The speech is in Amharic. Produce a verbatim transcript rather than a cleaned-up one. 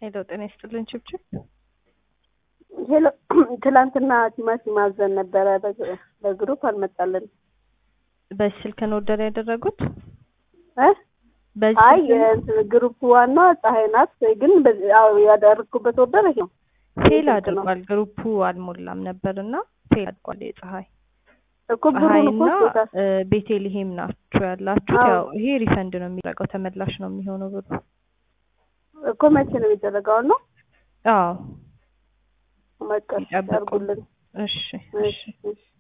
ሄሎ ጤና ይስጥልን ችብችብ ሄሎ ትላንትና ቲማቲም ማዘን ነበር በግሩፕ አልመጣልን በስልክ ነው ኦርደር ያደረጉት እ አይ ግሩፕ ዋና ፀሐይ ናት ግን ያው ያደረኩበት ኦርደር ነው ፌል አድርጓል ግሩፑ አልሞላም ነበርና ፌል አድርጓል የፀሐይ እኮ ብሩን እኮ ቤቴልሄም ናችሁ ያላችሁ ያው ይሄ ሪፈንድ ነው የሚደረገው ተመላሽ ነው የሚሆነው ብሩ እኮ መቼ ነው የሚደረገው ነው አዎ ማቀስ ያርጉልን እሺ እሺ